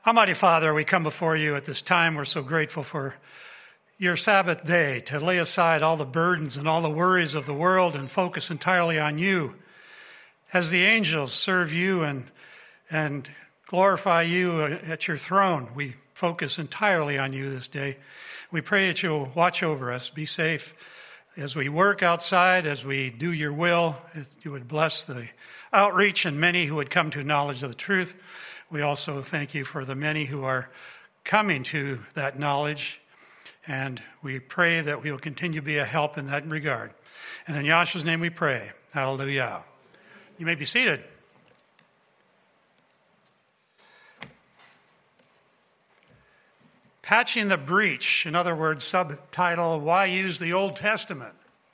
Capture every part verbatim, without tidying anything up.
Almighty Father, we come before you at this time. We're so grateful for your Sabbath day to lay aside all the burdens and all the worries of the world and focus entirely on you. As the angels serve you and, and glorify you at your throne, we focus entirely on you this day. We pray that you'll watch over us, be safe as we work outside, as we do your will. You would bless the outreach and many who would come to knowledge of the truth. We also thank you for the many who are coming to that knowledge, and we pray that we will continue to be a help in that regard. And in Yahshua's name we pray. Hallelujah. You may be seated. Patching the breach, in other words, subtitle, Why Use the Old Testament?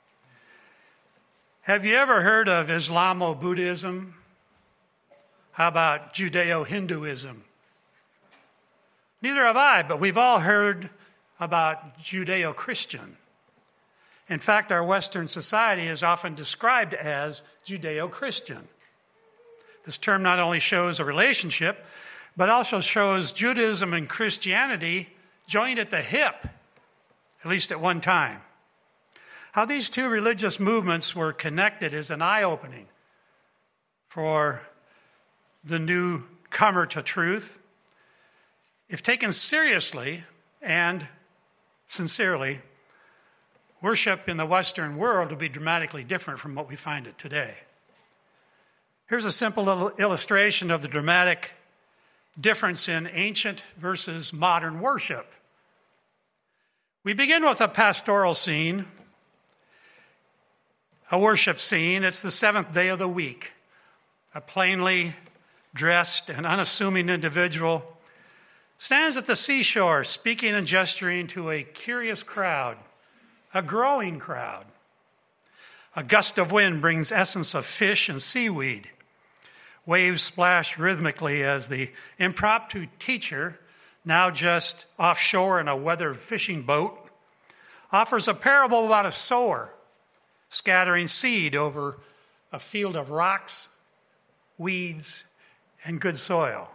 Have you ever heard of Islamo-Buddhism? How about Judeo-Hinduism? Neither have I, but we've all heard about Judeo-Christian. In fact, our Western society is often described as Judeo-Christian. This term not only shows a relationship, but also shows Judaism and Christianity joined at the hip, at least at one time. How these two religious movements were connected is an eye-opening for the newcomer to truth. If taken seriously and sincerely, worship in the Western world will be dramatically different from what we find it today. Here's a simple little illustration of the dramatic difference in ancient versus modern worship. We begin with a pastoral scene, a worship scene. It's the seventh day of the week. A plainly dressed and unassuming individual stands at the seashore speaking and gesturing to a curious crowd, a growing crowd. A gust of wind brings essence of fish and seaweed. Waves splash rhythmically as the impromptu teacher, now just offshore in a weathered fishing boat, offers a parable about a sower scattering seed over a field of rocks, weeds, and good soil.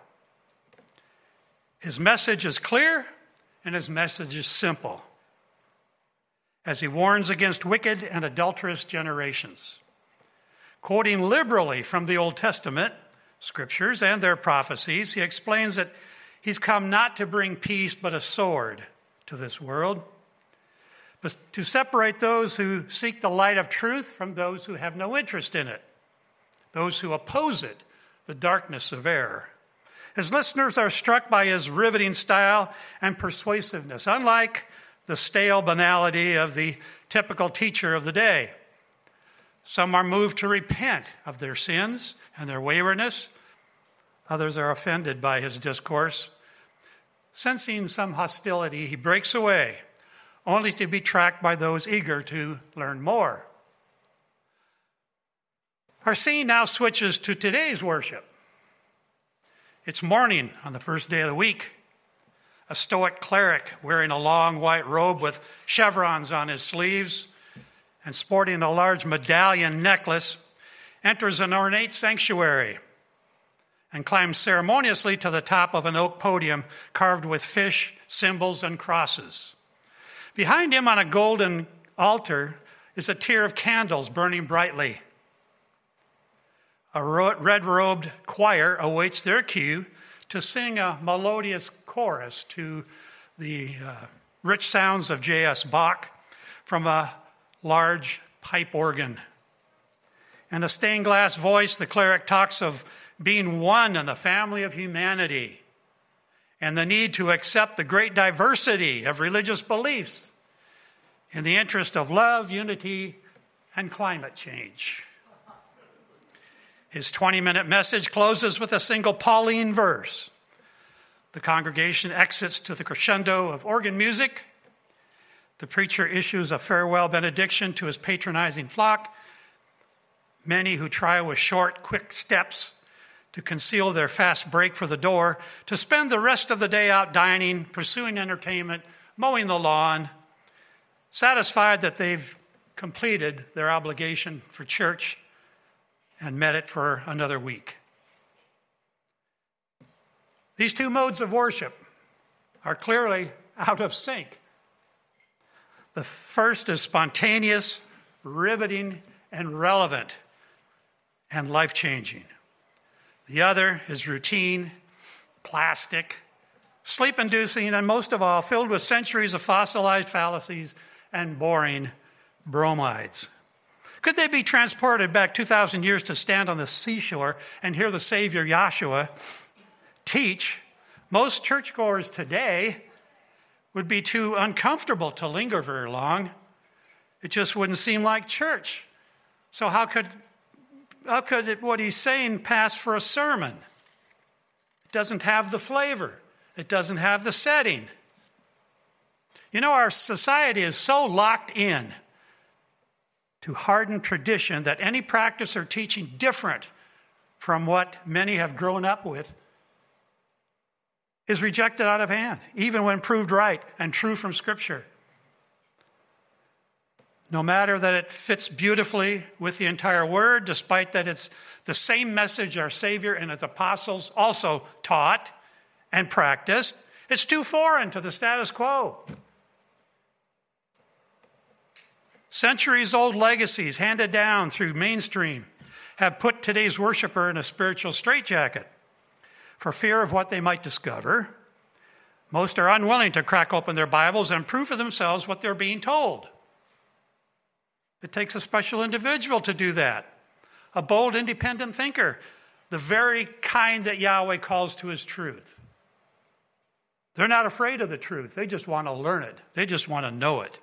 His message is clear and his message is simple as he warns against wicked and adulterous generations. Quoting liberally from the Old Testament scriptures and their prophecies, he explains that he's come not to bring peace but a sword to this world, but to separate those who seek the light of truth from those who have no interest in it, those who oppose it, the darkness of error. His listeners are struck by his riveting style and persuasiveness, unlike the stale banality of the typical teacher of the day. Some are moved to repent of their sins and their waywardness. Others are offended by his discourse. Sensing some hostility, he breaks away, only to be tracked by those eager to learn more. Our scene now switches to today's worship. It's morning on the first day of the week. A stoic cleric wearing a long white robe with chevrons on his sleeves and sporting a large medallion necklace enters an ornate sanctuary and climbs ceremoniously to the top of an oak podium carved with fish, symbols, and crosses. Behind him on a golden altar is a tier of candles burning brightly. A red-robed choir awaits their cue to sing a melodious chorus to the uh, rich sounds of J S Bach from a large pipe organ. In a stained glass voice, the cleric talks of being one in the family of humanity and the need to accept the great diversity of religious beliefs in the interest of love, unity, and climate change. His twenty-minute message closes with a single Pauline verse. The congregation exits to the crescendo of organ music. The preacher issues a farewell benediction to his patronizing flock, many who try with short, quick steps to conceal their fast break for the door, to spend the rest of the day out dining, pursuing entertainment, mowing the lawn, satisfied that they've completed their obligation for church and met it for another week. These two modes of worship are clearly out of sync. The first is spontaneous, riveting, and relevant, and life-changing. The other is routine, plastic, sleep-inducing, and most of all, filled with centuries of fossilized fallacies and boring bromides. Could they be transported back two thousand years to stand on the seashore and hear the Savior Yahshua teach? Most churchgoers today would be too uncomfortable to linger very long. It just wouldn't seem like church. So how could how could it, what he's saying pass for a sermon? It doesn't have the flavor. It doesn't have the setting. You know, our society is so locked in to hardened tradition that any practice or teaching different from what many have grown up with is rejected out of hand, even when proved right and true from Scripture. No matter that it fits beautifully with the entire Word, despite that it's the same message our Savior and His apostles also taught and practiced, it's too foreign to the status quo. Centuries-old legacies handed down through mainstream have put today's worshiper in a spiritual straitjacket. For fear of what they might discover, most are unwilling to crack open their Bibles and prove for themselves what they're being told. It takes a special individual to do that, a bold, independent thinker, the very kind that Yahweh calls to His truth. They're not afraid of the truth. They just want to learn it. They just want to know it.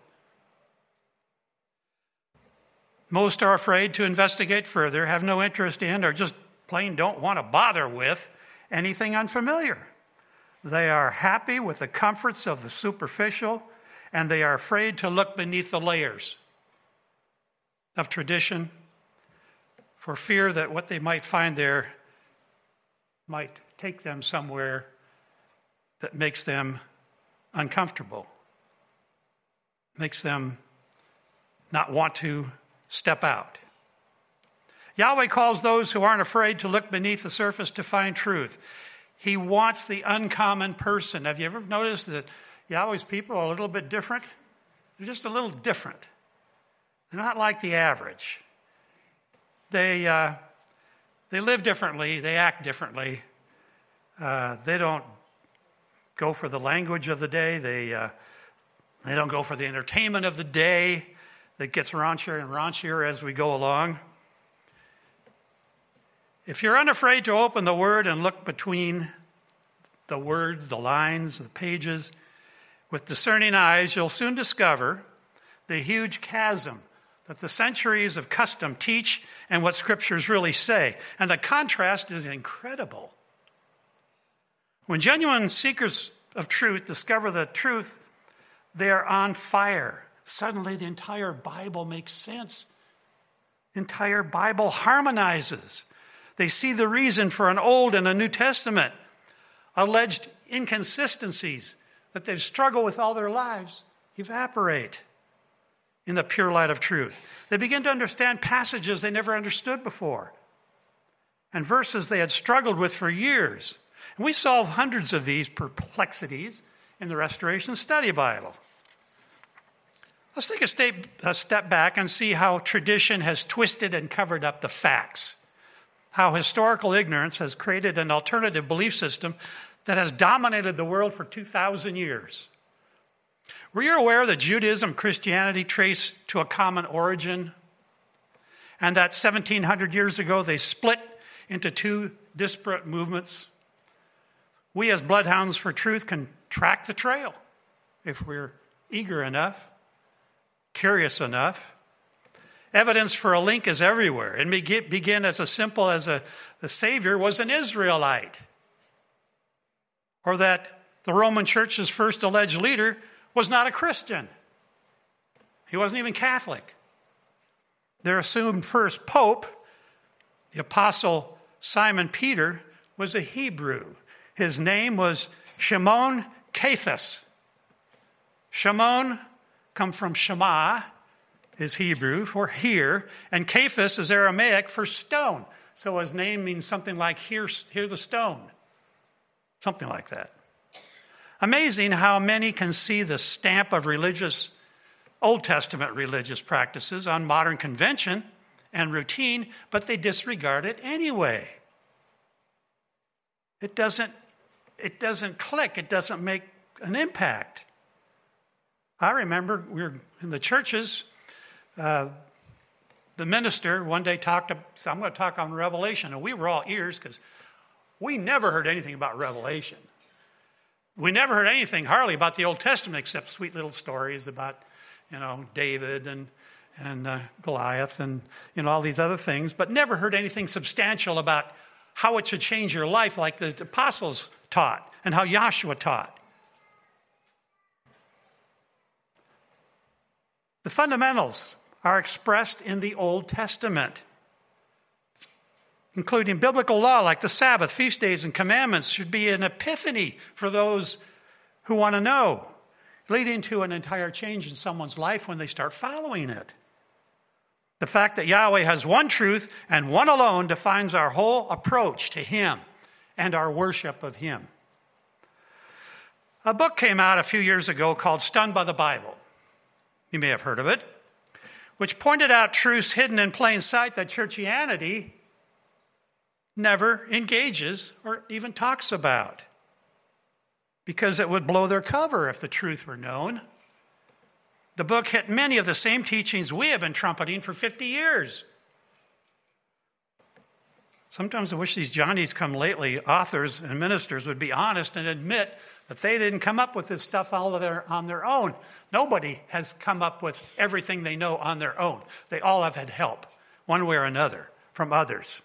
Most are afraid to investigate further, have no interest in, or just plain don't want to bother with anything unfamiliar. They are happy with the comforts of the superficial, and they are afraid to look beneath the layers of tradition for fear that what they might find there might take them somewhere that makes them uncomfortable, makes them not want to step out. Yahweh calls those who aren't afraid to look beneath the surface to find truth. He wants the uncommon person. Have you ever noticed that Yahweh's people are a little bit different? They're just a little different. They're not like the average. They uh, they live differently. They act differently. Uh, they don't go for the language of the day. They uh, they don't go for the entertainment of the day that gets raunchier and raunchier as we go along. If you're unafraid to open the Word and look between the words, the lines, the pages, with discerning eyes, you'll soon discover the huge chasm that the centuries of custom teach and what Scriptures really say. And the contrast is incredible. When genuine seekers of truth discover the truth, they are on fire. Suddenly the entire Bible makes sense. The entire Bible harmonizes. They see the reason for an Old and a New Testament. Alleged inconsistencies that they've struggled with all their lives evaporate in the pure light of truth. They begin to understand passages they never understood before and verses they had struggled with for years. And we solve hundreds of these perplexities in the Restoration Study Bible. Let's take a step, a step back and see how tradition has twisted and covered up the facts. How historical ignorance has created an alternative belief system that has dominated the world for two thousand years. Were you aware that Judaism and Christianity trace to a common origin? And that seventeen hundred years ago they split into two disparate movements? We as bloodhounds for truth can track the trail if we're eager enough, curious enough. Evidence for a link is everywhere. It may begin as as simple as a, the Savior was an Israelite, or that the Roman Church's first alleged leader was not a Christian. He wasn't even Catholic. Their assumed first pope, the Apostle Simon Peter, was a Hebrew. His name was Shimon Cephas. Shimon comes from Shema, is Hebrew for hear, and Cephas is Aramaic for stone. So his name means something like hear, hear the stone. Something like that. Amazing how many can see the stamp of religious, Old Testament religious practices on modern convention and routine, but they disregard it anyway. It doesn't, it doesn't click. It doesn't make an impact. I remember we were in the churches. Uh, the minister one day talked, to, so I'm going to talk on Revelation, and we were all ears because we never heard anything about Revelation. We never heard anything hardly about the Old Testament except sweet little stories about, you know, David and and uh, Goliath and, you know, all these other things, but never heard anything substantial about how it should change your life like the apostles taught and how Joshua taught. The fundamentals are expressed in the Old Testament, including biblical law like the Sabbath, feast days, and commandments should be an epiphany for those who want to know, leading to an entire change in someone's life when they start following it. The fact that Yahweh has one truth and one alone defines our whole approach to Him and our worship of Him. A book came out a few years ago called Stunned by the Bible. You may have heard of it, which pointed out truths hidden in plain sight that churchianity never engages or even talks about, because it would blow their cover if the truth were known. The book hit many of the same teachings we have been trumpeting for fifty years. Sometimes I wish these Johnnies come lately, authors and ministers, would be honest and admit that they didn't come up with this stuff all of their, on their own. Nobody has come up with everything they know on their own. They all have had help, one way or another, from others.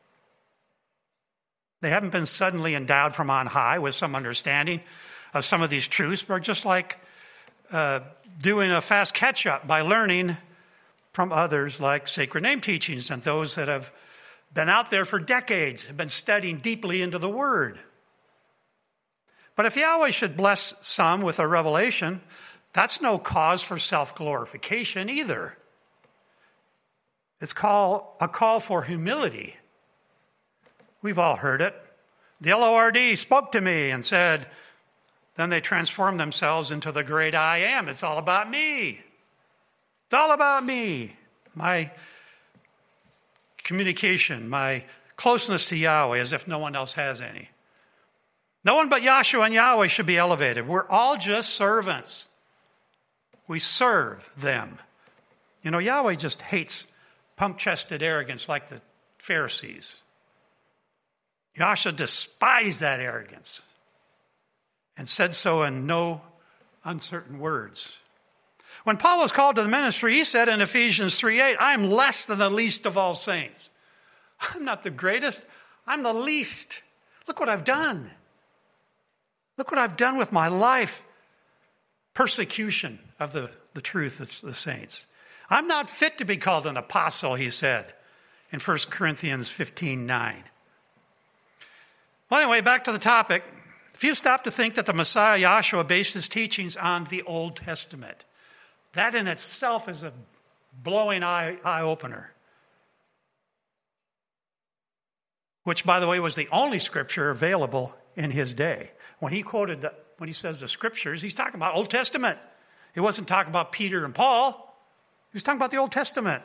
They haven't been suddenly endowed from on high with some understanding of some of these truths, but just like uh, doing a fast catch-up by learning from others like sacred name teachings and those that have been out there for decades, have been studying deeply into the Word. But if Yahweh should bless some with a revelation, that's no cause for self-glorification either. It's call, a call for humility. We've all heard it. The L O R D spoke to me and said, then they transform themselves into the great I am. It's all about me. It's all about me. My communication, my closeness to Yahweh, as if no one else has any. No one but Yahshua and Yahweh should be elevated. We're all just servants. We serve them. You know, Yahweh just hates pump-chested arrogance like the Pharisees. Yahshua despised that arrogance and said so in no uncertain words. When Paul was called to the ministry, he said in Ephesians three eight, I am less than the least of all saints. I'm not the greatest. I'm the least. Look what I've done. Look what I've done with my life. Persecution of the, the truth of the saints. I'm not fit to be called an apostle, he said in First Corinthians fifteen nine. Well, anyway, back to the topic. If you stop to think that the Messiah, Yahshua, based his teachings on the Old Testament, that in itself is a blowing eye, eye-opener. Which, by the way, was the only scripture available in his day. When he quoted, the, when he says the scriptures, he's talking about Old Testament. He wasn't talking about Peter and Paul. He was talking about the Old Testament.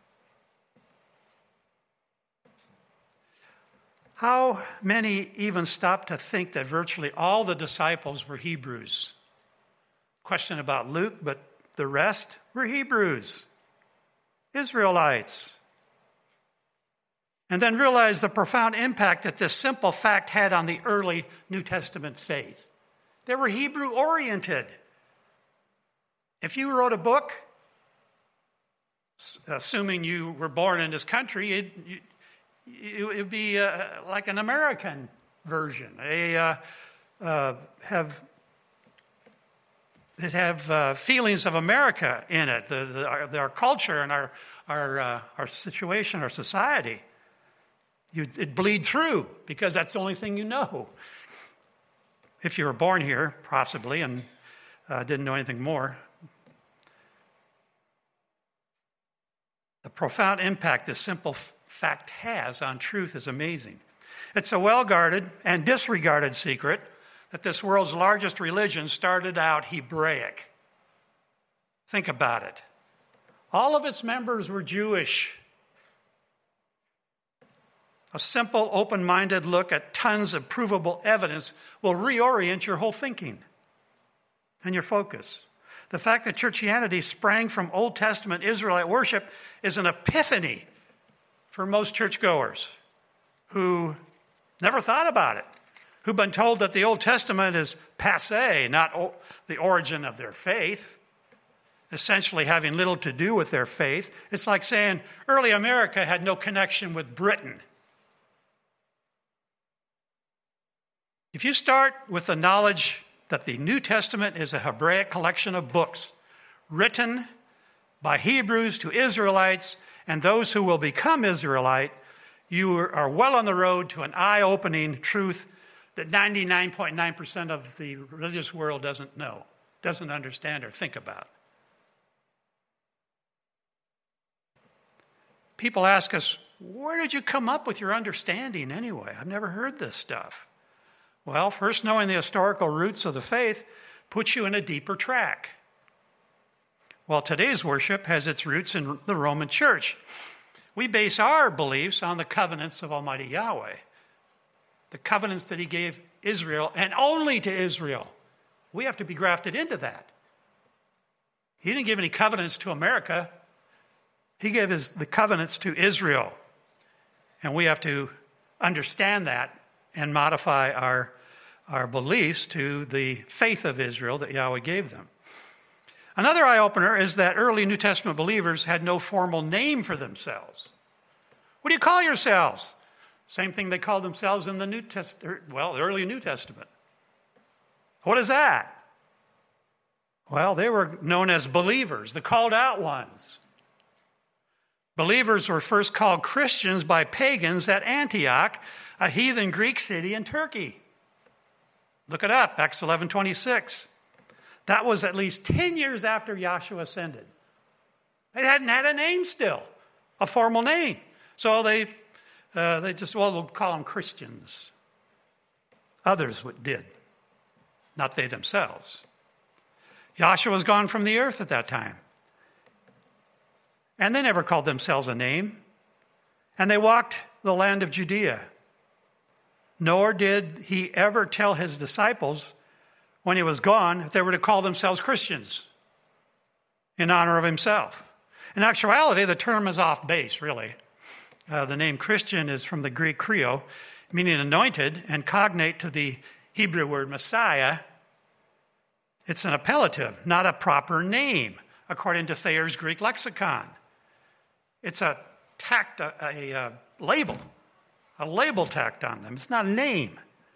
How many even stop to think that virtually all the disciples were Hebrews? Question about Luke, but the rest were Hebrews, Israelites. And then realize the profound impact that this simple fact had on the early New Testament faith. They were Hebrew-oriented. If you wrote a book, assuming you were born in this country, it, it would be uh, like an American version. They uh, uh, have it have uh, feelings of America in it, the, the, our, our culture and our our uh, our situation, our society. You, it bleed through because that's the only thing you know. If you were born here, possibly, and uh, didn't know anything more. The profound impact this simple f- fact has on truth is amazing. It's a well-guarded and disregarded secret that this world's largest religion started out Hebraic. Think about it. All of its members were Jewish. A simple, open-minded look at tons of provable evidence will reorient your whole thinking and your focus. The fact that churchianity sprang from Old Testament Israelite worship is an epiphany for most churchgoers who never thought about it, who've been told that the Old Testament is passé, not o- the origin of their faith, essentially having little to do with their faith. It's like saying early America had no connection with Britain. If you start with the knowledge that the New Testament is a Hebraic collection of books written by Hebrews to Israelites and those who will become Israelite, you are well on the road to an eye-opening truth that ninety-nine point nine percent of the religious world doesn't know, doesn't understand or think about. People ask us, where did you come up with your understanding anyway? I've never heard this stuff. Well, first, knowing the historical roots of the faith puts you in a deeper track. Well, today's worship has its roots in the Roman Church. We base our beliefs on the covenants of Almighty Yahweh, the covenants that he gave Israel and only to Israel. We have to be grafted into that. He didn't give any covenants to America. He gave his, the covenants to Israel. And we have to understand that and modify our, our beliefs to the faith of Israel that Yahweh gave them. Another eye-opener is that early New Testament believers had no formal name for themselves. What do you call yourselves? Same thing they called themselves in the New Testament, well, the early New Testament. What is that? Well, they were known as believers, the called out ones. Believers were first called Christians by pagans at Antioch, a heathen Greek city in Turkey. Look it up, Acts eleven twenty-six. That was at least ten years after Yahshua ascended. They hadn't had a name still, a formal name. So they uh, they just, well, we'll call them Christians. Others did, not they themselves. Yahshua was gone from the earth at that time. And they never called themselves a name. And they walked the land of Judea. Nor did he ever tell his disciples when he was gone if they were to call themselves Christians in honor of himself. In actuality, the term is off base, really. Uh, the name Christian is from the Greek kreo, meaning anointed, and cognate to the Hebrew word Messiah. It's an appellative, not a proper name, according to Thayer's Greek lexicon. It's a tacked, a, a, a label, a label tacked on them. It's not a name.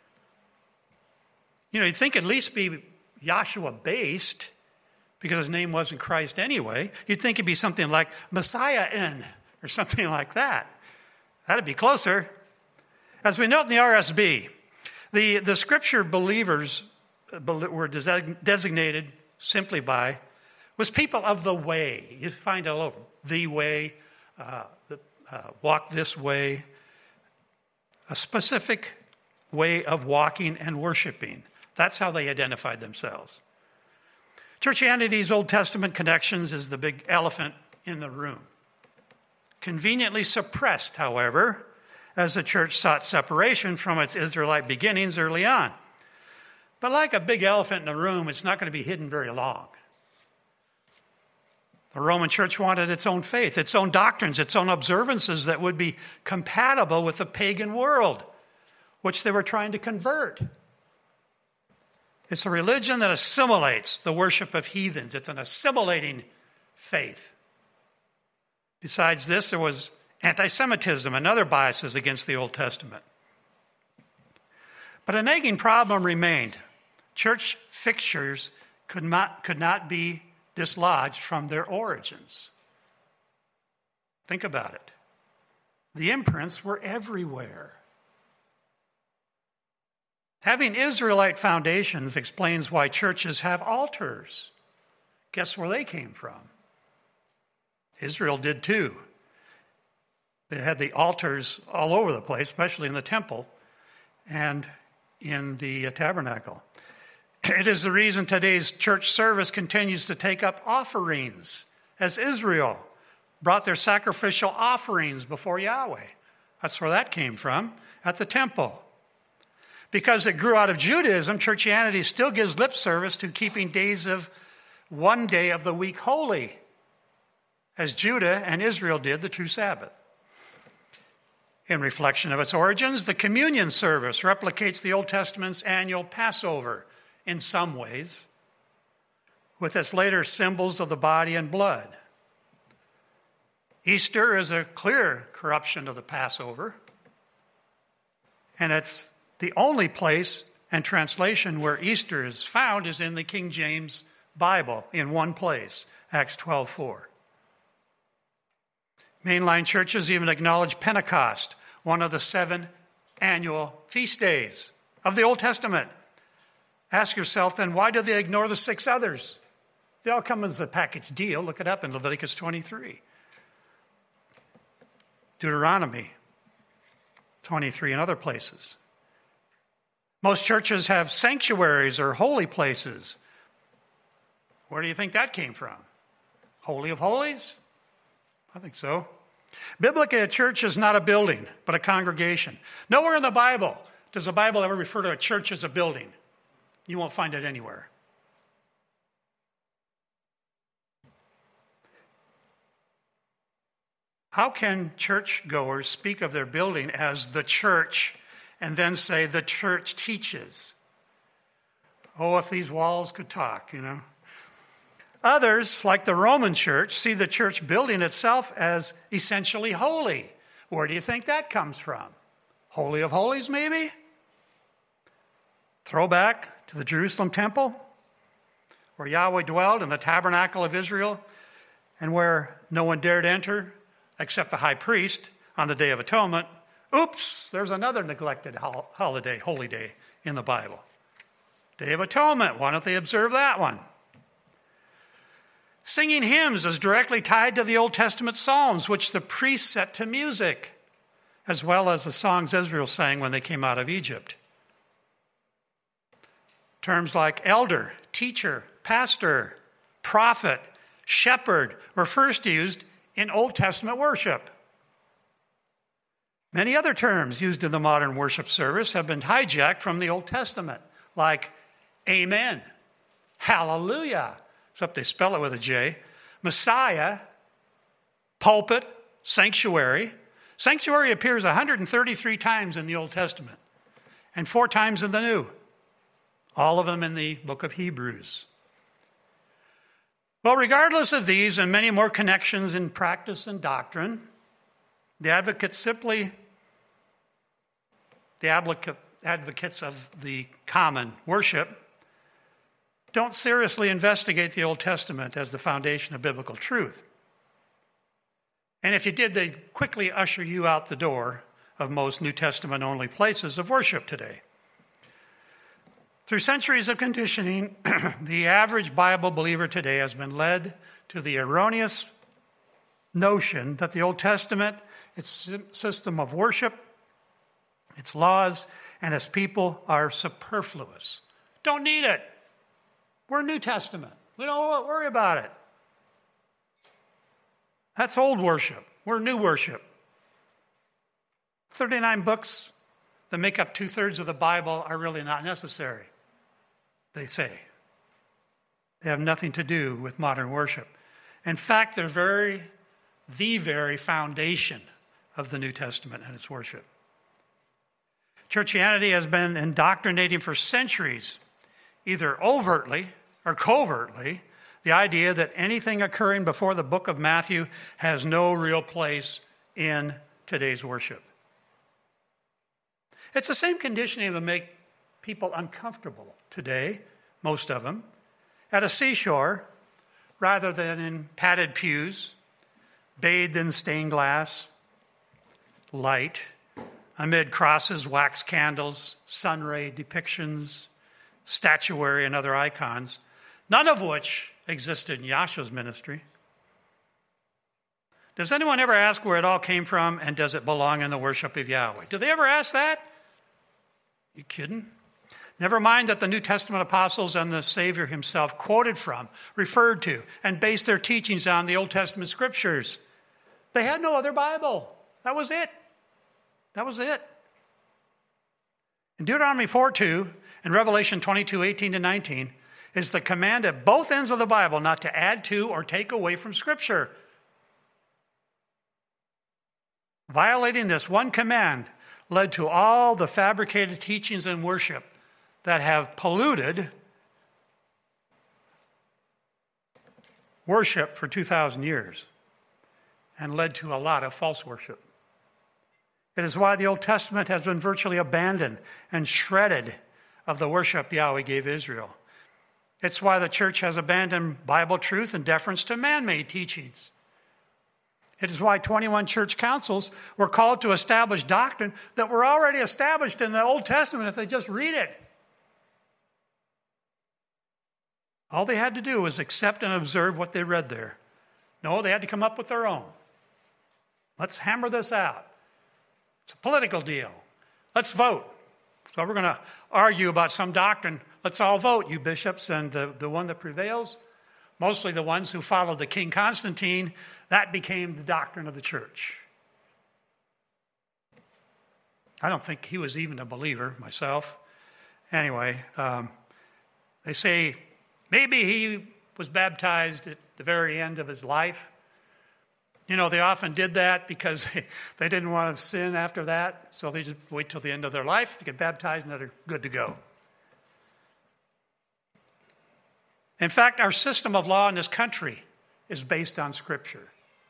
You know, you'd think at least be Yahshua-based, because his name wasn't Christ anyway. You'd think it'd be something like Messiah-in, or something like that. That'd be closer. As we note in the R S B, the, the scripture believers were designated simply by, was people of the way. You find it all over. The way, uh, the, uh, walk this way. A specific way of walking and worshiping. That's how they identified themselves. Churchianity's Old Testament connections is the big elephant in the room. Conveniently suppressed, however, as the church sought separation from its Israelite beginnings early on. But like a big elephant in the room, it's not going to be hidden very long. The Roman church wanted its own faith, its own doctrines, its own observances that would be compatible with the pagan world, which they were trying to convert. It's a religion that assimilates the worship of heathens. It's an assimilating faith. Besides this, there was anti-Semitism and other biases against the Old Testament. But a nagging problem remained. Church fixtures could not, could not be dislodged from their origins. Think about it. The imprints were everywhere. Having Israelite foundations explains why churches have altars. Guess where they came from? Israel did too. They had the altars all over the place, especially in the temple. and in the tabernacle. It is the reason today's church service continues to take up offerings, as Israel brought their sacrificial offerings before Yahweh. That's where that came from, at the temple. Because it grew out of Judaism, churchianity still gives lip service to keeping days of one day of the week holy, as Judah and Israel did the true Sabbath. In reflection of its origins, the communion service replicates the Old Testament's annual Passover in some ways, with its later symbols of the body and blood. Easter is a clear corruption of the Passover, and it's the only place and translation where Easter is found is in the King James Bible, in one place, Acts twelve four. Mainline churches even acknowledge Pentecost, one of the seven annual feast days of the Old Testament. Ask yourself then, why do they ignore the six others? They all come as a package deal. Look it up in Leviticus twenty-three. Deuteronomy twenty-three and other places. Most churches have sanctuaries or holy places. Where do you think that came from? Holy of Holies? I think so. Biblically, a church is not a building, but a congregation. Nowhere in the Bible does the Bible ever refer to a church as a building. You won't find it anywhere. How can churchgoers speak of their building as the church and then say the church teaches? Oh, if these walls could talk, you know. Others, like the Roman church, see the church building itself as essentially holy. Where do you think that comes from? Holy of Holies, maybe? Throwback to the Jerusalem temple, where Yahweh dwelled in the tabernacle of Israel, and where no one dared enter except the high priest on the Day of Atonement. Oops, there's another neglected holiday, holy day in the Bible. Day of Atonement, why don't they observe that one? Singing hymns is directly tied to the Old Testament Psalms, which the priests set to music, as well as the songs Israel sang when they came out of Egypt. Terms like elder, teacher, pastor, prophet, shepherd were first used in Old Testament worship. Many other terms used in the modern worship service have been hijacked from the Old Testament, like amen, hallelujah, except they spell it with a J, Messiah, pulpit, sanctuary. Sanctuary appears one hundred thirty-three times in the Old Testament and four times in the New, all of them in the book of Hebrews. Well, regardless of these and many more connections in practice and doctrine, the advocates simply, the advocates of the common worship, don't seriously investigate the Old Testament as the foundation of biblical truth. And if you did, they'd quickly usher you out the door of most New Testament-only places of worship today. Through centuries of conditioning, the average Bible believer today has been led to the erroneous notion that the Old Testament, its system of worship, its laws, and its people are superfluous. Don't need it. We're New Testament. We don't worry about it. That's old worship. We're new worship. thirty-nine books that make up two-thirds of the Bible are really not necessary, they say. They have nothing to do with modern worship. In fact, they're very, the very foundation of the New Testament and its worship. Churchianity has been indoctrinating for centuries, either overtly or covertly, the idea that anything occurring before the book of Matthew has no real place in today's worship. It's the same conditioning that make people uncomfortable today, most of them, at a seashore rather than in padded pews, bathed in stained glass, light, amid crosses, wax candles, sunray depictions, statuary, and other icons, none of which existed in Yahshua's ministry. Does anyone ever ask where it all came from and does it belong in the worship of Yahweh? Do they ever ask that? You kidding? Never mind that the New Testament apostles and the Savior himself quoted from, referred to, and based their teachings on the Old Testament scriptures. They had no other Bible. That was it. That was it. In Deuteronomy four two and Revelation twenty-two eighteen to nineteen is the command at both ends of the Bible not to add to or take away from Scripture. Violating this one command led to all the fabricated teachings and worship that have polluted worship for two thousand years and led to a lot of false worship. It is why the Old Testament has been virtually abandoned and shredded of the worship Yahweh gave Israel. It's why the church has abandoned Bible truth and deference to man-made teachings. It is why twenty-one church councils were called to establish doctrine that were already established in the Old Testament if they just read it. All they had to do was accept and observe what they read there. No, they had to come up with their own. Let's hammer this out. It's a political deal. Let's vote. So we're going to argue about some doctrine. Let's all vote, you bishops, and the, the one that prevails, mostly the ones who followed the King Constantine, that became the doctrine of the church. I don't think he was even a believer myself. Anyway, um, they say maybe he was baptized at the very end of his life. You know, they often did that because they, they didn't want to sin after that, so they just wait till the end of their life to get baptized and they're good to go. In fact, our system of law in this country is based on Scripture.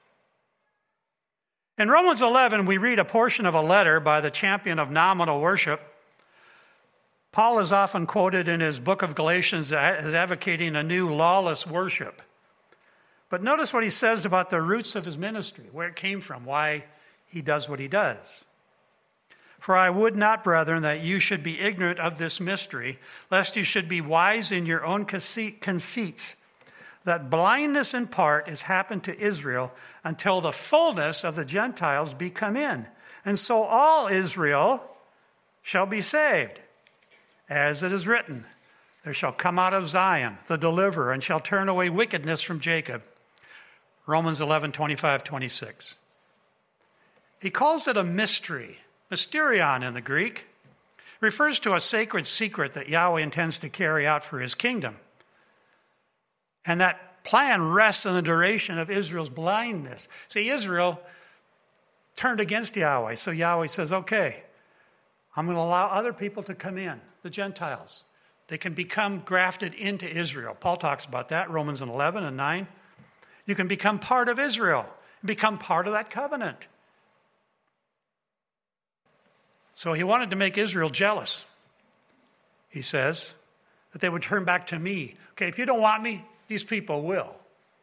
In Romans eleven, we read a portion of a letter by the champion of nominal worship. Paul is often quoted in his book of Galatians as advocating a new lawless worship. But notice what he says about the roots of his ministry, where it came from, why he does what he does. For I would not, brethren, that you should be ignorant of this mystery, lest you should be wise in your own conceits, that blindness in part has happened to Israel until the fullness of the Gentiles be come in. And so all Israel shall be saved. As it is written, there shall come out of Zion the deliverer, and shall turn away wickedness from Jacob. Romans eleven, twenty-five, twenty-six. He calls it a mystery. Mysterion in the Greek refers to a sacred secret that Yahweh intends to carry out for his kingdom. And that plan rests on the duration of Israel's blindness. See, Israel turned against Yahweh. So Yahweh says, okay, I'm going to allow other people to come in, the Gentiles. They can become grafted into Israel. Paul talks about that, Romans eleven and nine. You can become part of Israel, become part of that covenant. So he wanted to make Israel jealous, he says, that they would turn back to me. Okay, if you don't want me, these people will.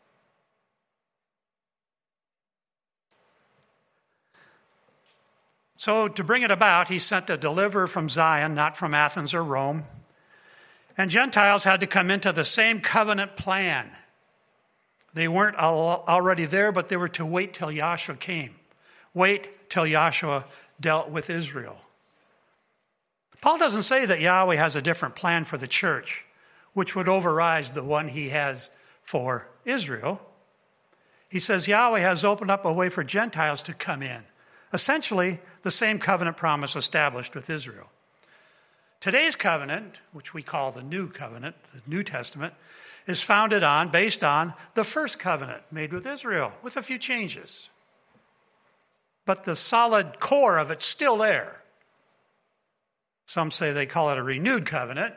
So to bring it about, he sent a deliverer from Zion, not from Athens or Rome. And Gentiles had to come into the same covenant plan. They weren't already there, but they were to wait till Yahshua came. Wait till Yahshua dealt with Israel. Paul doesn't say that Yahweh has a different plan for the church, which would override the one he has for Israel. He says Yahweh has opened up a way for Gentiles to come in. Essentially, the same covenant promise established with Israel. Today's covenant, which we call the New Covenant, the New Testament, is founded on, based on, the first covenant made with Israel, with a few changes. But the solid core of it's still there. Some say they call it a renewed covenant.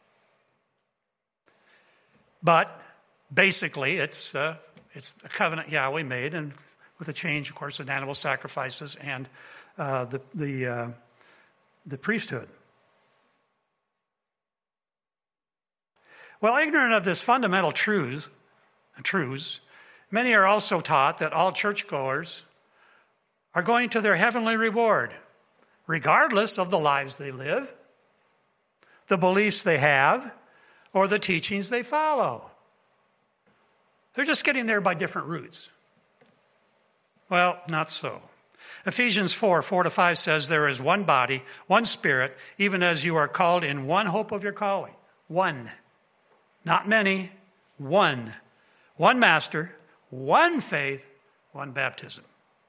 But basically, it's, uh, it's a covenant Yahweh made, and with a change, of course, in animal sacrifices and uh, the, the, uh, the priesthood. Well, ignorant of this fundamental truth, truths, many are also taught that all churchgoers are going to their heavenly reward, regardless of the lives they live, the beliefs they have, or the teachings they follow. They're just getting there by different routes. Well, not so. Ephesians four, four to five says, there is one body, one spirit, even as you are called in one hope of your calling. One. Not many. One. One master, one faith, one baptism.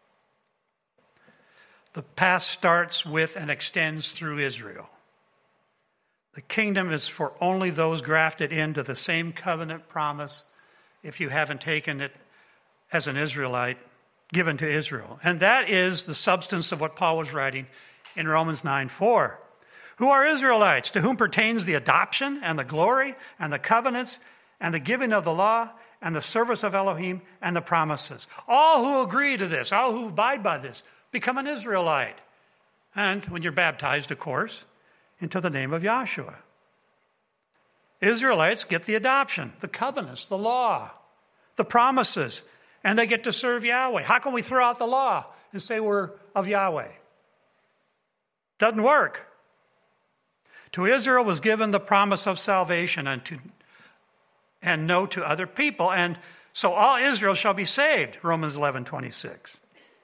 The past starts with and extends through Israel. The kingdom is for only those grafted into the same covenant promise, if you haven't taken it as an Israelite, given to Israel. And that is the substance of what Paul was writing in Romans nine four. Who are Israelites? To whom pertains the adoption and the glory and the covenants and the giving of the law and the service of Elohim and the promises. All who agree to this, all who abide by this, become an Israelite. And when you're baptized, of course, into the name of Yahshua. Israelites get the adoption, the covenants, the law, the promises, and they get to serve Yahweh. How can we throw out the law and say we're of Yahweh? Doesn't work. To Israel was given the promise of salvation and to and no to other people. And so all Israel shall be saved, Romans eleven twenty-six.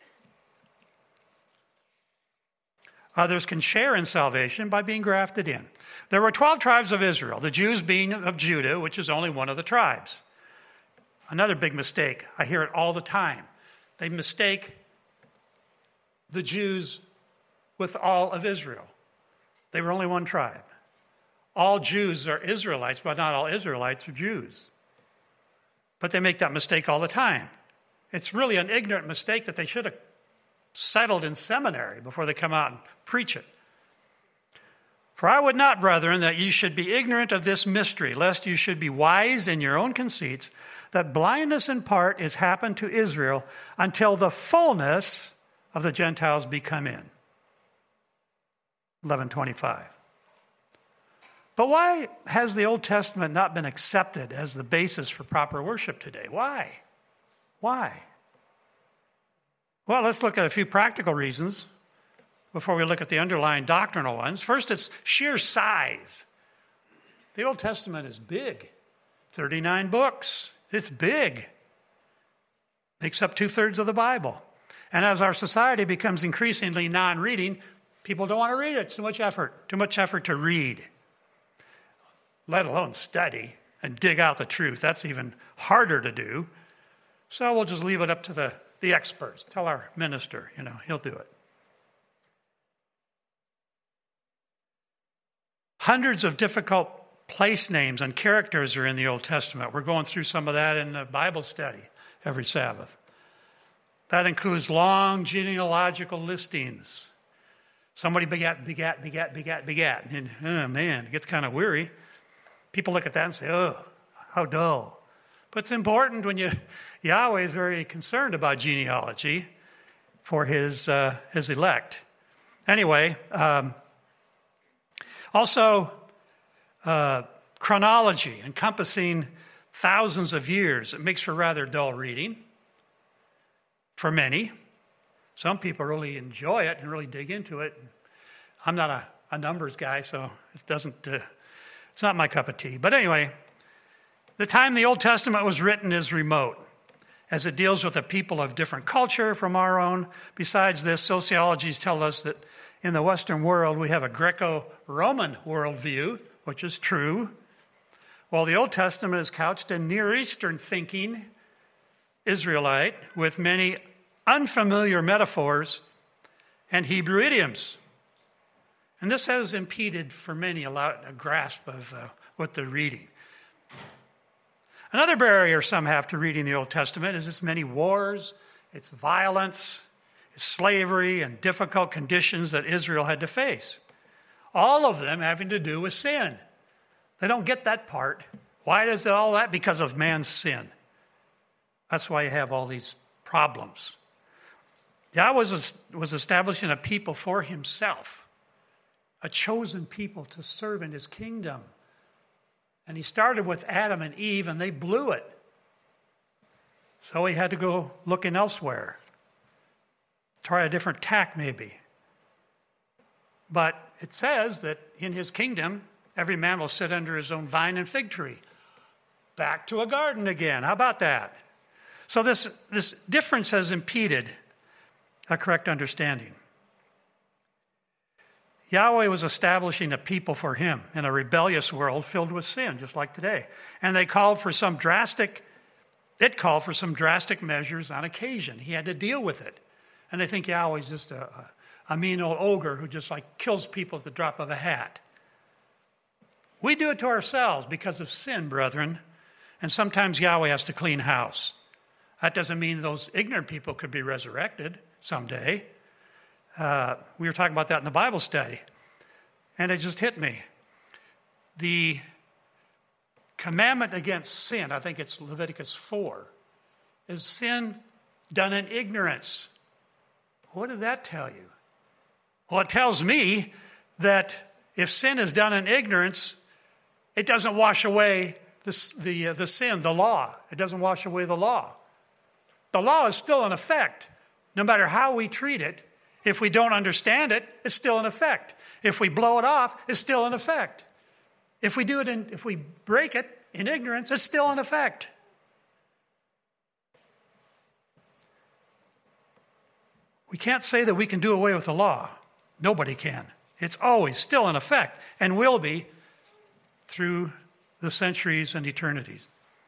Others can share in salvation by being grafted in. There were twelve tribes of Israel, the Jews being of Judah, which is only one of the tribes. Another big mistake. I hear it all the time. They mistake the Jews with all of Israel. They were only one tribe. All Jews are Israelites, but not all Israelites are Jews. But they make that mistake all the time. It's really an ignorant mistake that they should have settled in seminary before they come out and preach it. For I would not, brethren, that you should be ignorant of this mystery, lest you should be wise in your own conceits, that blindness in part is happened to Israel until the fullness of the Gentiles be come in. eleven twenty-five. But why has the Old Testament not been accepted as the basis for proper worship today? Why? Why? Well, let's look at a few practical reasons before we look at the underlying doctrinal ones. First, it's sheer size. The Old Testament is big. thirty-nine books. It's big. Makes up two-thirds of the Bible. And as our society becomes increasingly non-reading, people don't want to read it. It's too much effort. Too much effort to read, let alone study and dig out the truth. That's even harder to do. So we'll just leave it up to the, the experts. Tell our minister, you know, he'll do it. Hundreds of difficult place names and characters are in the Old Testament. We're going through some of that in the Bible study every Sabbath. That includes long genealogical listings. Somebody begat, begat, begat, begat, begat. And, oh man, it gets kind of weary. People look at that and say, oh, how dull. But it's important when you, Yahweh is very concerned about genealogy for his, uh, his elect. Anyway, um, also, uh, chronology encompassing thousands of years. It makes for rather dull reading for many. Some people really enjoy it and really dig into it. I'm not a, a numbers guy, so it doesn't, uh, it's not my cup of tea. But anyway, the time the Old Testament was written is remote, as it deals with a people of different culture from our own. Besides this, sociologists tell us that in the Western world, we have a Greco-Roman worldview, which is true, while the Old Testament is couched in Near Eastern thinking, Israelite, with many unfamiliar metaphors and Hebrew idioms. And this has impeded for many a, lot, a grasp of uh, what they're reading. Another barrier some have to reading the Old Testament is its many wars, its violence, its slavery, and difficult conditions that Israel had to face. All of them having to do with sin. They don't get that part. Why is it all that? Because of man's sin. That's why you have all these problems. Yahweh was, was establishing a people for himself, a chosen people to serve in his kingdom. And he started with Adam and Eve, and they blew it. So he had to go looking elsewhere. Try a different tack, maybe. But it says that in his kingdom, every man will sit under his own vine and fig tree. Back to a garden again. How about that? So this, this difference has impeded a correct understanding. Yahweh was establishing a people for him in a rebellious world filled with sin, just like today. And they called for some drastic, it called for some drastic measures on occasion. He had to deal with it. And they think Yahweh's just a, a, a mean old ogre who just like kills people at the drop of a hat. We do it to ourselves because of sin, brethren. And sometimes Yahweh has to clean house. That doesn't mean those ignorant people could be resurrected someday. Uh, we were talking about that in the Bible study. And it just hit me. The commandment against sin, I think it's Leviticus four, is sin done in ignorance. What did that tell you? Well, it tells me that if sin is done in ignorance, it doesn't wash away the, the, uh, the sin, the law. It doesn't wash away the law. The law is still in effect. No matter how we treat it, if we don't understand it, it's still in effect. If we blow it off, it's still in effect. If we do it in, if we break it in ignorance, it's still in effect. We can't say that we can do away with the law. Nobody can. It's always still in effect and will be through the centuries and eternities.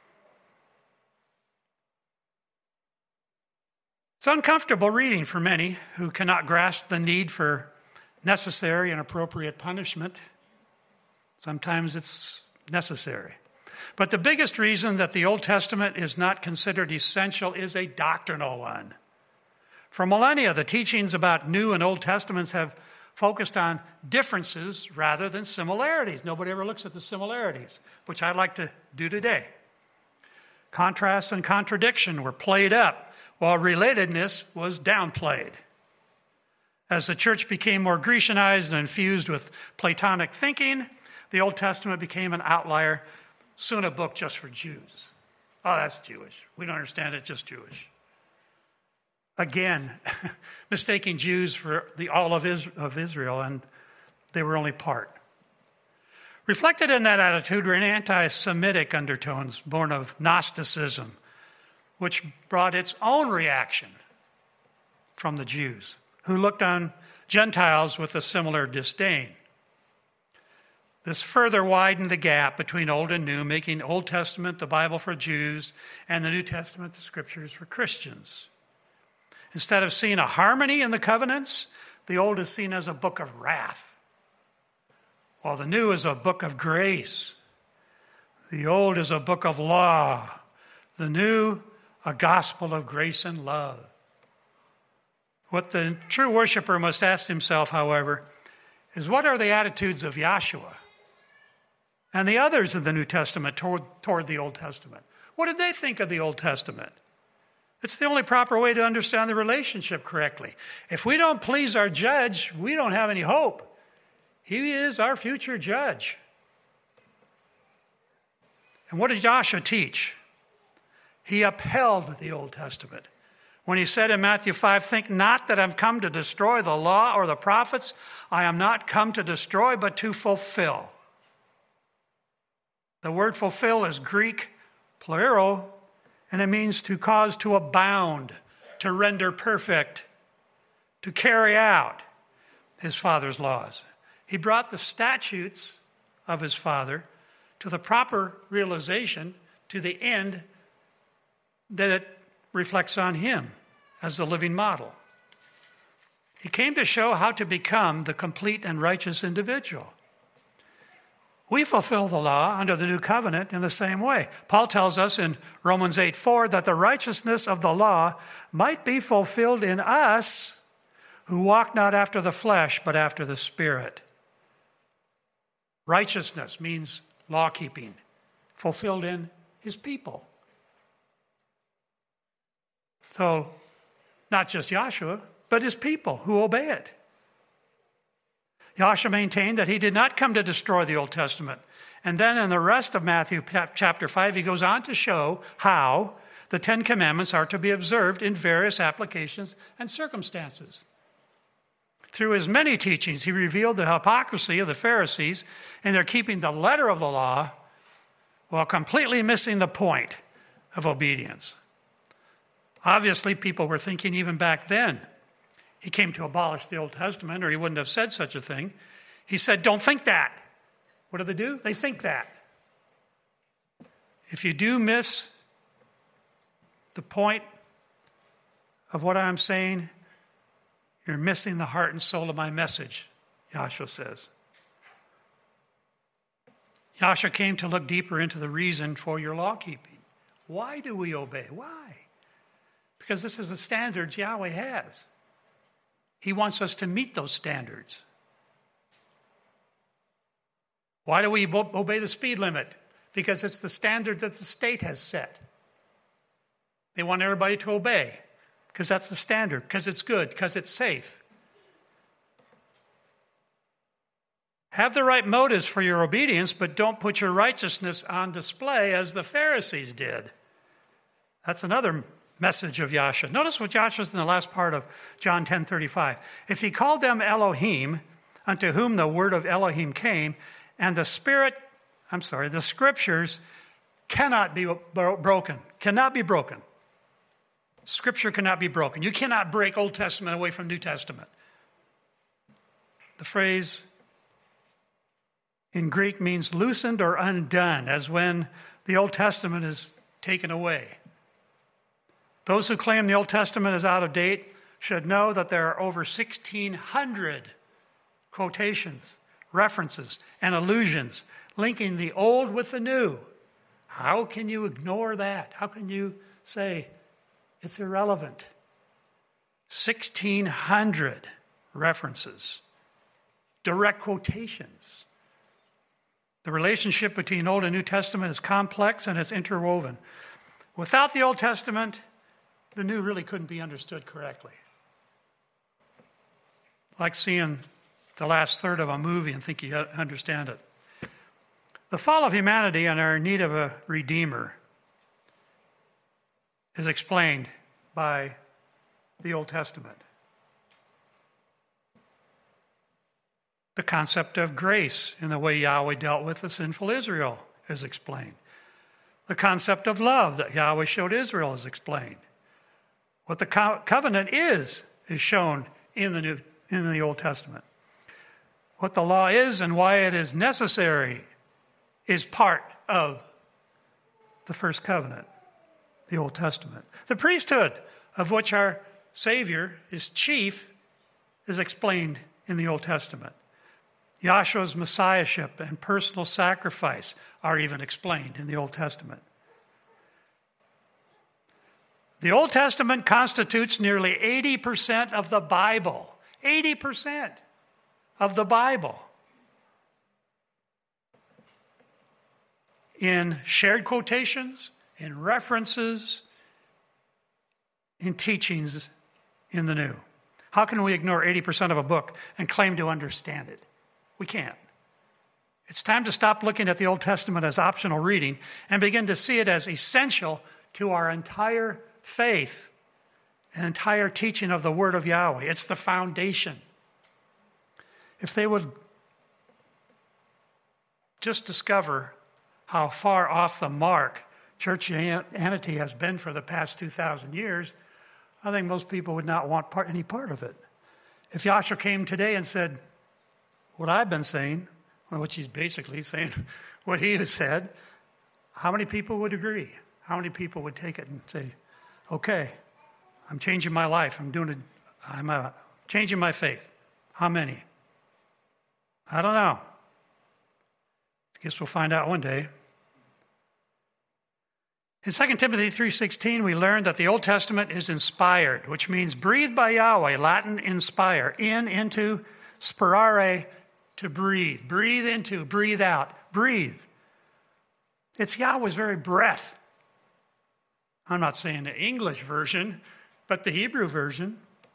It's uncomfortable reading for many who cannot grasp the need for necessary and appropriate punishment. Sometimes it's necessary. But the biggest reason that the Old Testament is not considered essential is a doctrinal one. For millennia, the teachings about New and Old Testaments have focused on differences rather than similarities. Nobody ever looks at the similarities, which I'd like to do today. Contrast and contradiction were played up, while relatedness was downplayed. As the church became more Grecianized and infused with Platonic thinking, the Old Testament became an outlier, soon a book just for Jews. Oh, that's Jewish. We don't understand it, just Jewish. Again, mistaking Jews for the all of Israel, and they were only part. Reflected in that attitude were anti-Semitic undertones born of Gnosticism, which brought its own reaction from the Jews, who looked on Gentiles with a similar disdain. This further widened the gap between Old and New, making Old Testament the Bible for Jews and the New Testament the Scriptures for Christians. Instead of seeing a harmony in the covenants, the Old is seen as a book of wrath, while the New is a book of grace. The Old is a book of law. The New, a gospel of grace and love. What the true worshiper must ask himself, however, is what are the attitudes of Yahshua and the others in the New Testament toward, toward the Old Testament? What did they think of the Old Testament? It's the only proper way to understand the relationship correctly. If we don't please our judge, we don't have any hope. He is our future judge. And what did Yahshua teach? He upheld the Old Testament. When he said in Matthew five, think not that I've come to destroy the law or the prophets. I am not come to destroy, but to fulfill. The word fulfill is Greek plero, and it means to cause to abound, to render perfect, to carry out his Father's laws. He brought the statutes of his Father to the proper realization, to the end that it reflects on him as the living model. He came to show how to become the complete and righteous individual. We fulfill the law under the new covenant in the same way. Paul tells us in Romans eight four that the righteousness of the law might be fulfilled in us who walk not after the flesh, but after the Spirit. Righteousness means law keeping, fulfilled in his people. So, not just Yahshua, but his people who obey it. Yahshua maintained that he did not come to destroy the Old Testament. And then in the rest of Matthew chapter five, he goes on to show how the Ten Commandments are to be observed in various applications and circumstances. Through his many teachings, he revealed the hypocrisy of the Pharisees in their keeping the letter of the law while completely missing the point of obedience. Obviously, people were thinking even back then he came to abolish the Old Testament, or he wouldn't have said such a thing. He said, don't think that. What do they do? They think that. If you do miss the point of what I'm saying, you're missing the heart and soul of my message, Yahshua says. Yahshua came to look deeper into the reason for your law keeping. Why do we obey? Why? Because this is the standards Yahweh has. He wants us to meet those standards. Why do we obey the speed limit? Because it's the standard that the state has set. They want everybody to obey because that's the standard, because it's good, because it's safe. Have the right motives for your obedience, but don't put your righteousness on display as the Pharisees did. That's another message of Yahshua. Notice what Yahshua says in the last part of John ten thirty-five. If he called them Elohim, unto whom the word of Elohim came, and the Spirit, I'm sorry, the Scriptures cannot be broken, cannot be broken. Scripture cannot be broken. You cannot break Old Testament away from New Testament. The phrase in Greek means loosened or undone, as when the Old Testament is taken away. Those who claim the Old Testament is out of date should know that there are over sixteen hundred quotations, references, and allusions linking the old with the new. How can you ignore that? How can you say it's irrelevant? sixteen hundred references, direct quotations. The relationship between Old and New Testament is complex and it's interwoven. Without the Old Testament, the New really couldn't be understood correctly. Like seeing the last third of a movie and think you understand it. The fall of humanity and our need of a Redeemer is explained by the Old Testament. The concept of grace in the way Yahweh dealt with the sinful Israel is explained. The concept of love that Yahweh showed Israel is explained. What the co- covenant is, is shown in the New, in the Old Testament. What the law is and why it is necessary is part of the first covenant, the Old Testament. The priesthood, of which our Savior is chief, is explained in the Old Testament. Yahshua's messiahship and personal sacrifice are even explained in the Old Testament. The Old Testament constitutes nearly eighty percent of the Bible. eighty percent of the Bible. In shared quotations, in references, in teachings in the New. How can we ignore eighty percent of a book and claim to understand it? We can't. It's time to stop looking at the Old Testament as optional reading and begin to see it as essential to our entire faith and entire teaching of the Word of Yahweh. It's the foundation. If they would just discover how far off the mark Christianity has been for the past two thousand years, I think most people would not want part, any part of it. If Yahshua came today and said, what I've been saying, which he's basically saying what he has said, how many people would agree? How many people would take it and say, okay, I'm changing my life. I'm doing it. I'm uh, changing my faith. How many? I don't know. I guess we'll find out one day. In Second Timothy three sixteen, we learned that the Old Testament is inspired, which means breathed by Yahweh, Latin inspire, in, into, spirare, to breathe. Breathe into, breathe out, breathe. It's Yahweh's very breath. I'm not saying the English version, but the Hebrew version.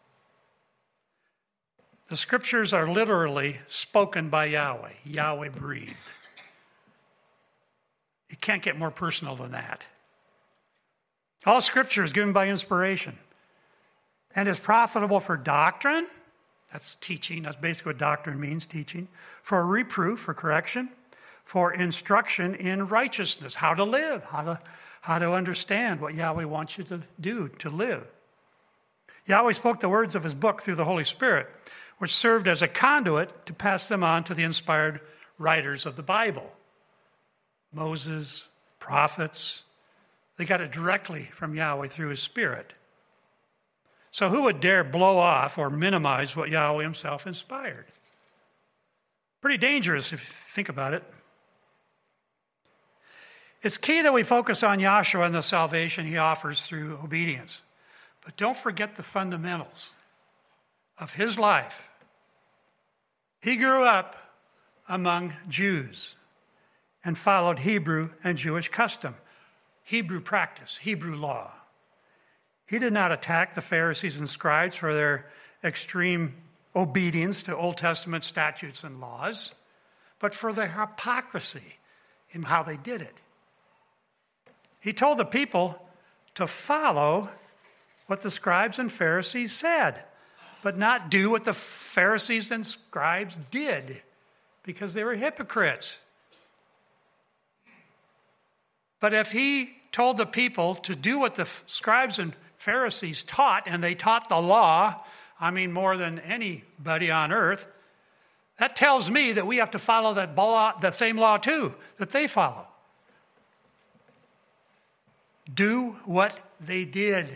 The scriptures are literally spoken by Yahweh. Yahweh breathed. You can't get more personal than that. All scripture is given by inspiration and is profitable for doctrine. That's teaching. That's basically what doctrine means, teaching. For reproof, for correction. For instruction in righteousness, how to live, how to, how to understand what Yahweh wants you to do, to live. Yahweh spoke the words of his book through the Holy Spirit, which served as a conduit to pass them on to the inspired writers of the Bible. Moses, prophets, they got it directly from Yahweh through his Spirit. So who would dare blow off or minimize what Yahweh himself inspired? Pretty dangerous if you think about it. It's key that we focus on Yahshua and the salvation he offers through obedience. But don't forget the fundamentals of his life. He grew up among Jews and followed Hebrew and Jewish custom, Hebrew practice, Hebrew law. He did not attack the Pharisees and scribes for their extreme obedience to Old Testament statutes and laws, but for their hypocrisy in how they did it. He told the people to follow what the scribes and Pharisees said, but not do what the Pharisees and scribes did, because they were hypocrites. But if he told the people to do what the scribes and Pharisees taught, and they taught the law, I mean more than anybody on earth, that tells me that we have to follow that law, that same law too, that they follow. Do what they did,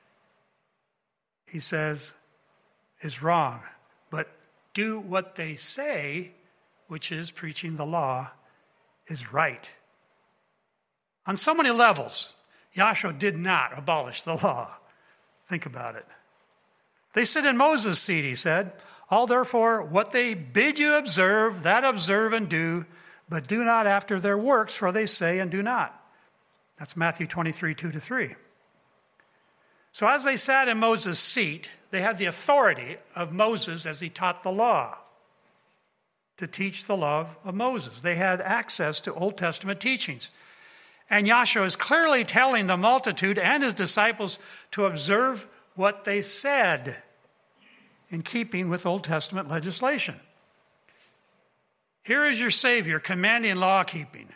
he says, is wrong. But do what they say, which is preaching the law, is right. On so many levels, Yahshua did not abolish the law. Think about it. They sit in Moses' seat, he said. All therefore, what they bid you observe, that observe and do, but do not after their works, for they say and do not. That's Matthew twenty-three, two to three. So as they sat in Moses' seat, they had the authority of Moses as he taught the law, to teach the law of Moses. They had access to Old Testament teachings. And Yahshua is clearly telling the multitude and his disciples to observe what they said in keeping with Old Testament legislation. Here is your Savior commanding law keeping,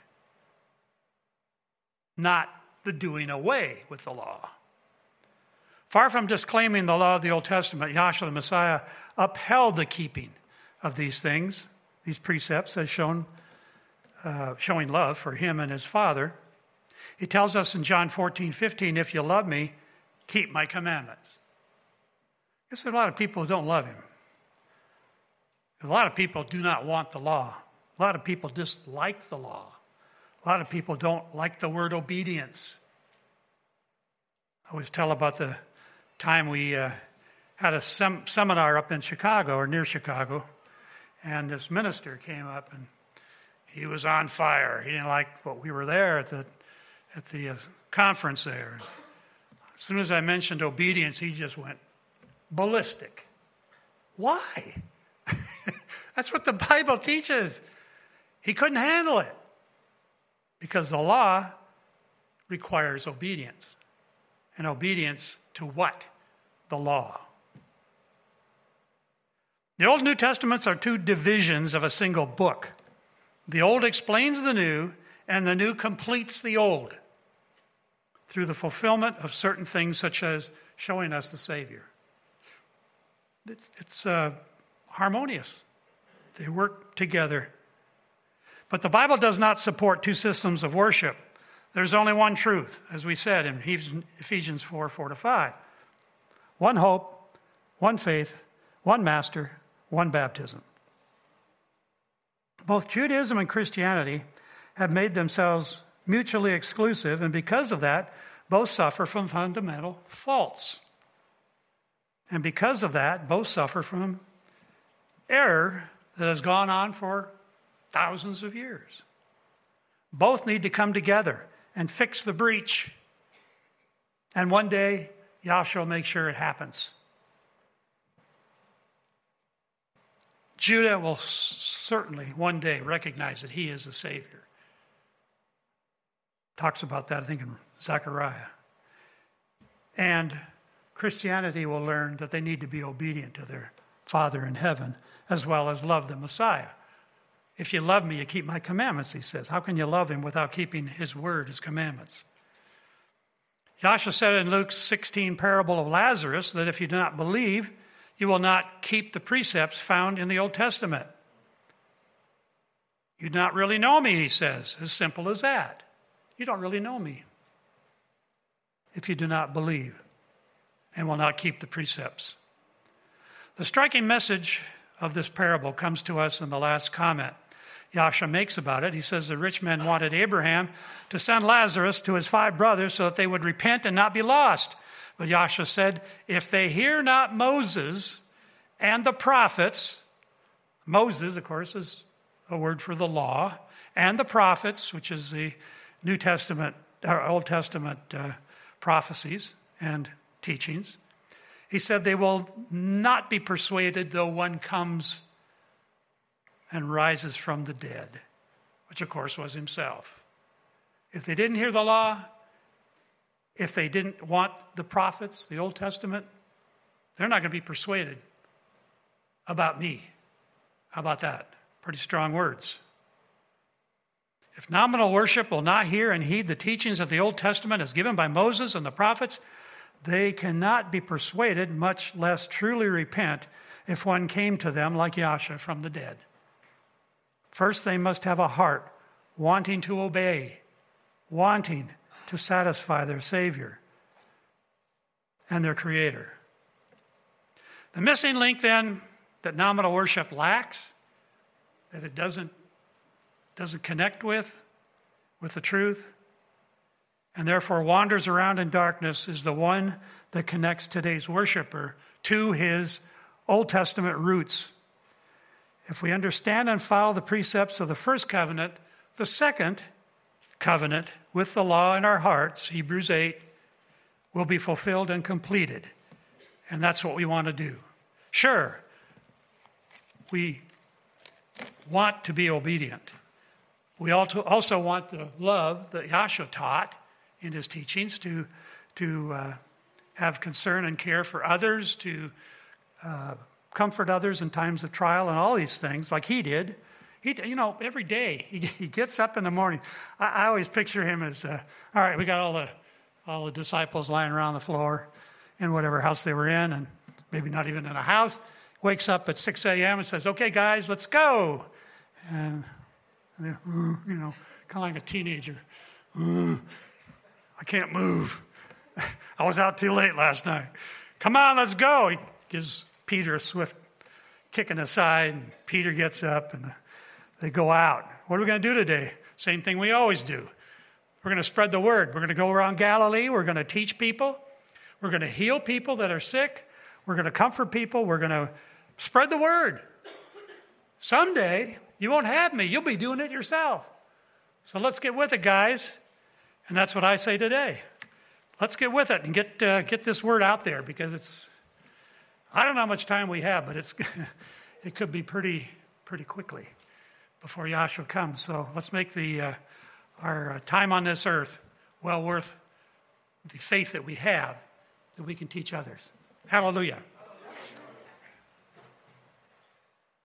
not the doing away with the law. Far from disclaiming the law of the Old Testament, Yahshua the Messiah upheld the keeping of these things, these precepts, as shown, uh, showing love for him and his Father. He tells us in John fourteen, fifteen, if you love me, keep my commandments. I guess there are a lot of people who don't love him. A lot of people do not want the law. A lot of people dislike the law. A lot of people don't like the word obedience. I always tell about the time we uh, had a sem- seminar up in Chicago or near Chicago, and this minister came up and he was on fire. He didn't like what we were there at the at the uh, conference there. As soon as I mentioned obedience, he just went ballistic. Why? That's what the Bible teaches. He couldn't handle it because the law requires obedience. And obedience to what? The law. The Old and New Testaments are two divisions of a single book. The Old explains the New, and the New completes the Old through the fulfillment of certain things, such as showing us the Savior. It's, it's uh, harmonious. They work together. But the Bible does not support two systems of worship. There's only one truth, as we said in Ephesians four, four to five. One hope, one faith, one master, one baptism. Both Judaism and Christianity have made themselves mutually exclusive, and because of that, both suffer from fundamental faults. And because of that, both suffer from error that has gone on for thousands of years. Both need to come together and fix the breach. And one day, Yahshua will make sure it happens. Judah will certainly one day recognize that he is the Savior. Talks about that, I think, in Zechariah. And Christianity will learn that they need to be obedient to their Father in heaven, as well as love the Messiah. If you love me, you keep my commandments, he says. How can you love him without keeping his word, his commandments? Yahshua said in Luke sixteen parable of Lazarus that if you do not believe, you will not keep the precepts found in the Old Testament. You do not really know me, he says. As simple as that. You don't really know me if you do not believe and will not keep the precepts. The striking message of this parable comes to us in the last comment Yahshua makes about it. He says the rich man wanted Abraham to send Lazarus to his five brothers so that they would repent and not be lost. But Yahshua said, if they hear not Moses and the prophets, Moses, of course, is a word for the law, and the prophets, which is the New Testament, or Old Testament uh, prophecies and teachings. He said they will not be persuaded though one comes and rises from the dead, which of course was himself. If they didn't hear the law, if they didn't want the prophets, the Old Testament, they're not going to be persuaded about me. How about that? Pretty strong words. If nominal worship will not hear and heed the teachings of the Old Testament as given by Moses and the prophets, they cannot be persuaded, much less truly repent, if one came to them like Yahshua from the dead. First, they must have a heart wanting to obey, wanting to satisfy their Savior and their Creator. The missing link, then, that nominal worship lacks, that it doesn't, doesn't connect with, with the truth, and therefore wanders around in darkness, is the one that connects today's worshiper to his Old Testament roots. If we understand and follow the precepts of the first covenant, the second covenant with the law in our hearts, Hebrews eight, will be fulfilled and completed. And that's what we want to do. Sure, we want to be obedient. We also want the love that Yahshua taught in his teachings to, to uh, have concern and care for others, to uh, comfort others in times of trial and all these things like he did. He, you know, every day he, he gets up in the morning. I, I always picture him as, uh, all right, we got all the all the disciples lying around the floor in whatever house they were in, and maybe not even in a house. Wakes up at six a.m. and says, okay, guys, let's go. And, and they, you know, kind of like a teenager. I can't move. I was out too late last night. Come on, let's go. He gives Peter a swift kick in the side, and Peter gets up, and they go out. What are we going to do today? Same thing we always do. We're going to spread the word. We're going to go around Galilee. We're going to teach people. We're going to heal people that are sick. We're going to comfort people. We're going to spread the word. Someday, you won't have me. You'll be doing it yourself. So let's get with it, guys. And that's what I say today. Let's get with it and get uh, get this word out there, because it's, I don't know how much time we have, but it's it could be pretty pretty quickly before Yahshua comes. So let's make the uh, our time on this earth well worth the faith that we have, that we can teach others. Hallelujah.